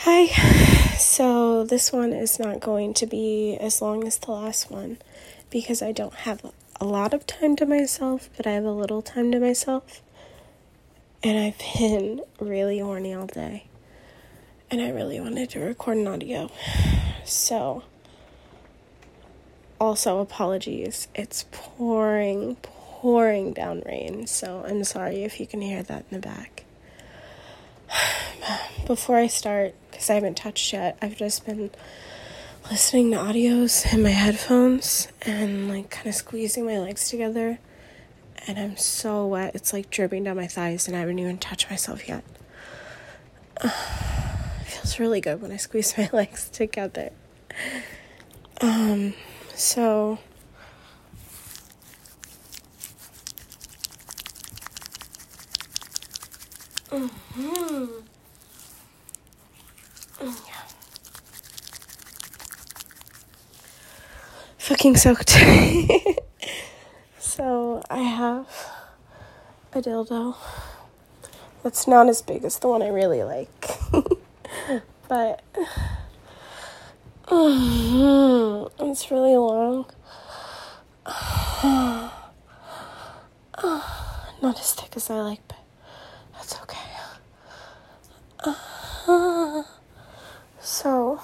Hi. So this one is not going to be as long as the last one because I don't have a lot of time to myself, but I have a little time to myself. And I've been really horny all day. And I really wanted to record an audio. So, also apologies. It's pouring down rain. So I'm sorry if you can hear that in the back. Before I start, because I haven't touched yet, I've just been listening to audios in my headphones and kind of squeezing my legs together, and I'm so wet, it's dripping down my thighs, and I haven't even touched myself yet. It feels really good when I squeeze my legs together. So yeah. Fucking soaked. So I have a dildo that's not as big as the one I really like. But it's really long. Not as thick as I like, but that's okay. So,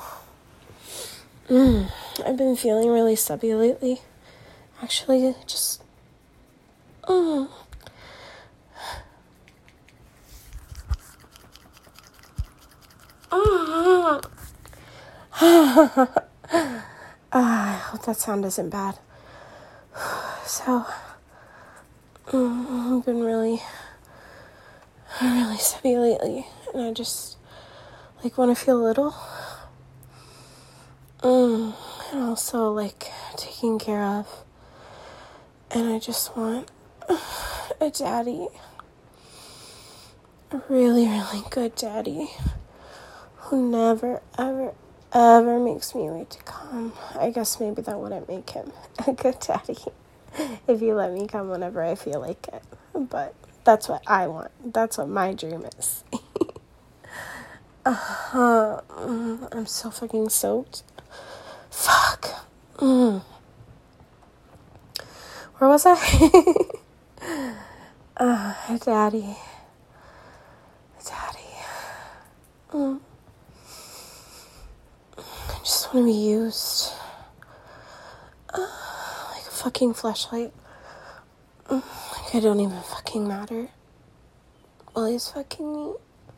I've been feeling really stubby lately. Actually, just, I hope that sound isn't bad. So, I've been really stubby lately, and I just, want to feel little. And also, taken care of. And I just want a daddy. A really, really good daddy. Who never, ever makes me wait to come. I guess maybe that wouldn't make him a good daddy. If you let me come whenever I feel like it. But that's what I want. That's what my dream is. I'm so fucking soaked. Fuck. Where was I? Daddy. I just want to be used. Like a fucking fleshlight. I don't even fucking matter. While he's fucking me.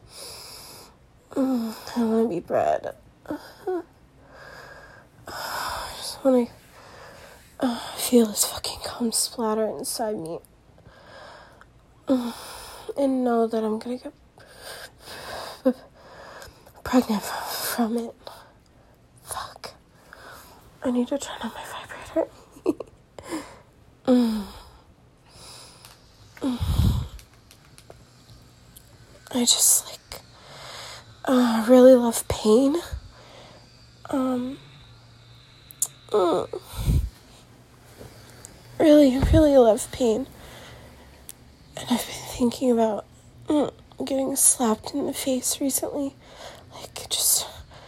I want to be bread. I just want to feel his fucking cum splatter inside me. And know that I'm gonna get pregnant from it. Fuck. I need to turn on my vibrator. I just really love pain. Really love pain. And I've been thinking about getting slapped in the face recently. Just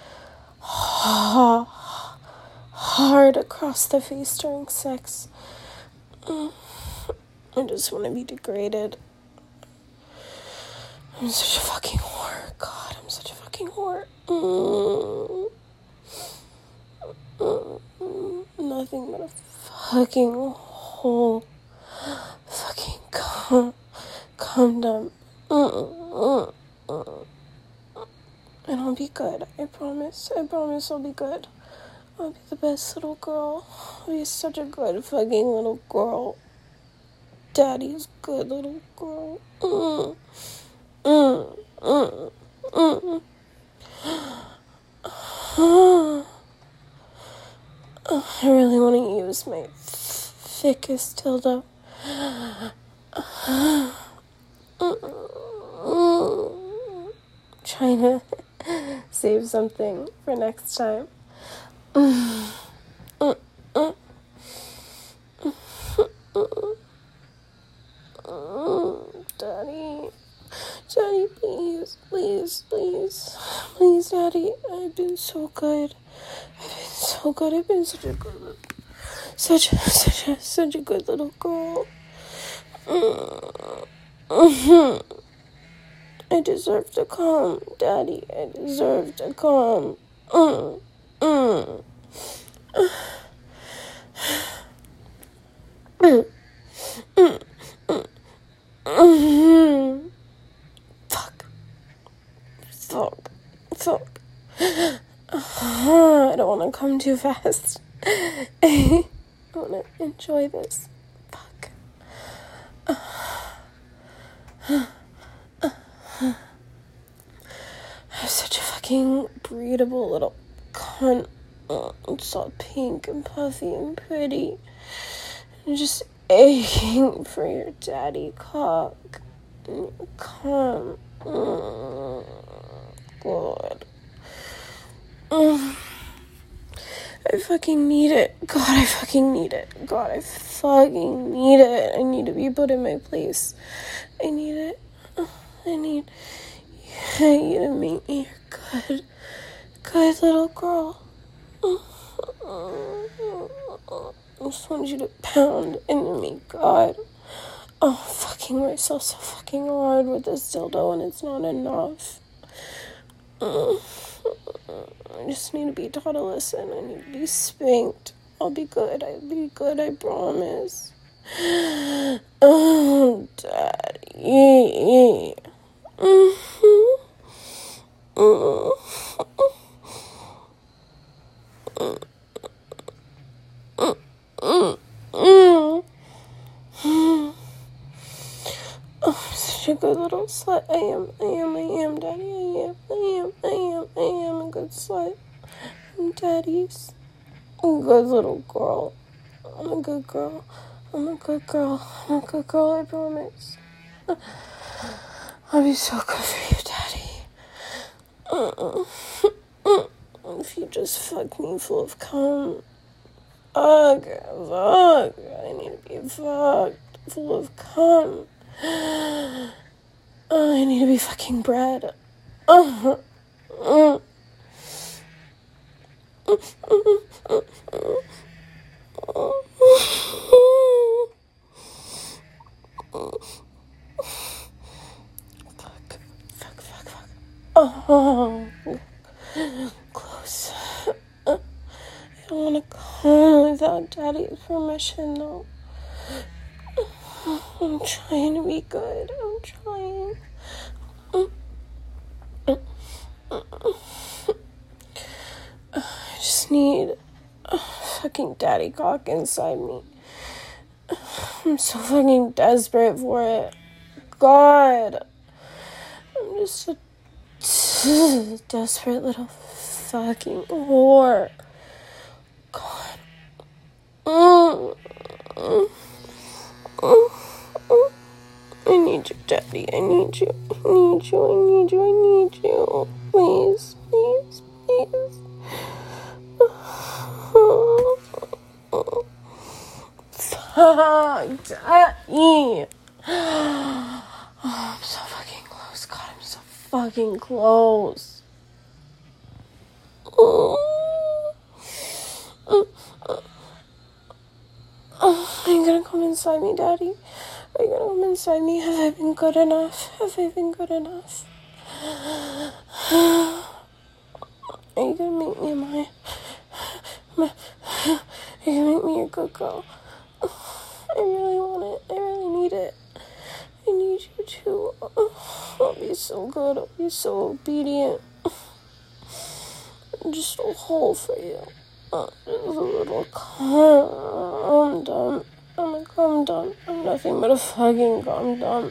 hard across the face during sex. I just want to be degraded. I'm such a fucking whore. God, I'm such a fucking whore. Nothing but a fucking whole fucking calm down. And I'll be good. I promise I'll be good. I'll be the best little girl. I'll be such a good fucking little girl. Daddy's good little girl. I really want to use my thickest dildo. Trying to save something for next time. Daddy, Daddy, please, please, please. Please, Daddy. I've been so good. I've been such a good, such a good little girl. I deserve to come, Daddy. I deserve to come. Fuck. I don't want to come too fast. I want to enjoy this. Fuck. I'm such a fucking breedable little cunt. It's all pink and puffy and pretty. I'm just aching for your daddy cock. Come. God. I fucking need it. God, I fucking need it. God, I fucking need it. I need to be put in my place. I need it. I need you to make me your good little girl. I just want you to pound into me, God. Oh, I'm fucking myself so fucking hard with this dildo and it's not enough. I just need to be taught to listen. I need to be spanked. I'll be good. I'll be good, I promise. Oh, Daddy. Oh, I'm such a good little slut. I am, Daddy. I am a good slut. I'm Daddy's a good little girl. I'm a good girl. I promise. I'll be so good for you, Daddy. If you just fuck me full of cum. Fuck. I need to be fucked full of cum. I need to be fucking bread. Fuck. Oh, close. I don't want to come without Daddy's permission, though. I'm trying to be good. I'm trying. I just need a fucking daddy cock inside me. I'm so fucking desperate for it. God. I'm just a desperate little fucking whore. God. I need you, Daddy. I need you. Please. Fuck, Daddy. Oh, I'm so fucking close. God, I'm so fucking close. Are you gonna come inside me, Daddy? Are you gonna come inside me? Have I been good enough? Are you gonna make me are you gonna make me a good girl? I really want it. I really need it. I need you to. I'll be so good. I'll be so obedient. I'm just a hole for you. Just a little cum dump. I'm a cum dump. I'm nothing but a fucking cum dump.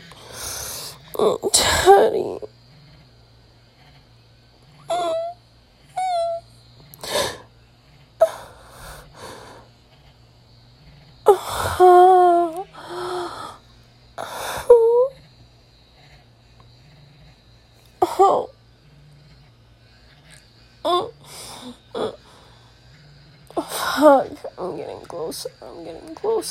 Daddy. Fuck, I'm getting closer.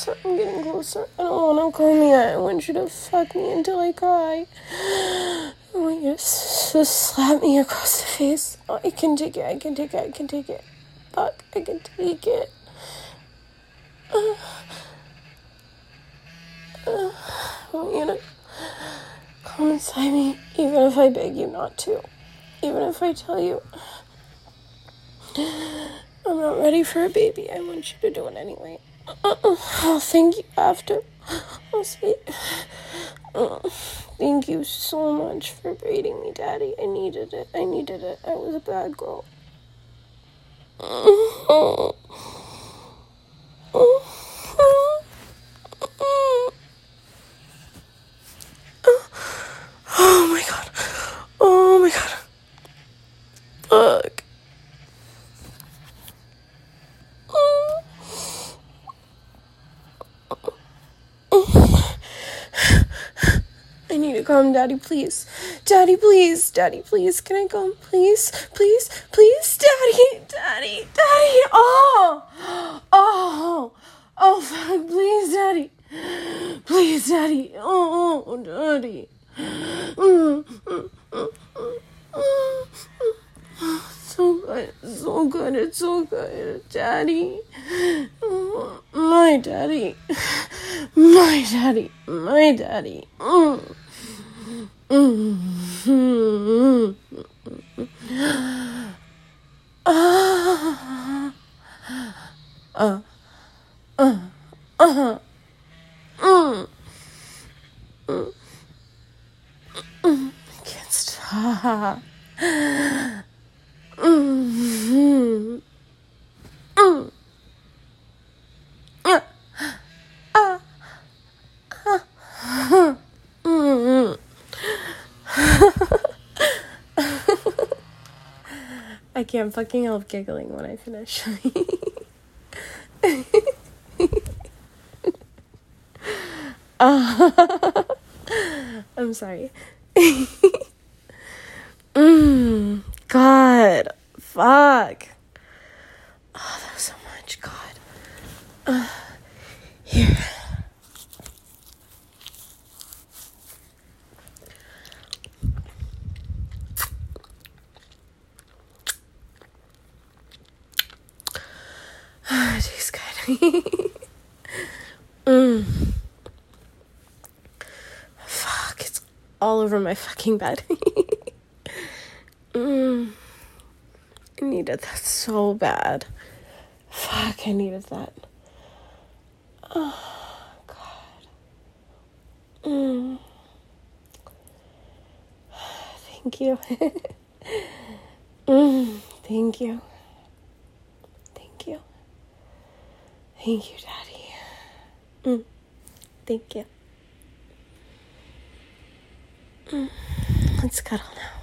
I don't want to come yet. I want you to fuck me until I cry. just slap me across the face. Oh, I can take it. Fuck, I can take it. I want you to come inside me, even if I beg you not to. Even if I tell you I'm not ready for a baby, I want you to do it anyway. I'll thank you after. I'll say, thank you so much for braiding me, Daddy. I needed it. I was a bad girl. Oh my god. Fuck. I need to come, Daddy, please. Daddy, please. Daddy, please. Can I come? Please. Daddy. Oh, fuck. Please, Daddy. Please, Daddy. Oh, Daddy. So good. It's so good. Daddy. My daddy. I can't stop. I can't fucking help giggling when I finish. I'm sorry. God. Fuck. Oh, that was so much. God. Here. It tastes good. Fuck, it's all over my fucking bed. I needed that so bad. Fuck, I needed that. Oh, God. Thank you. Thank you. Thank you, Daddy. Thank you. Let's cuddle now.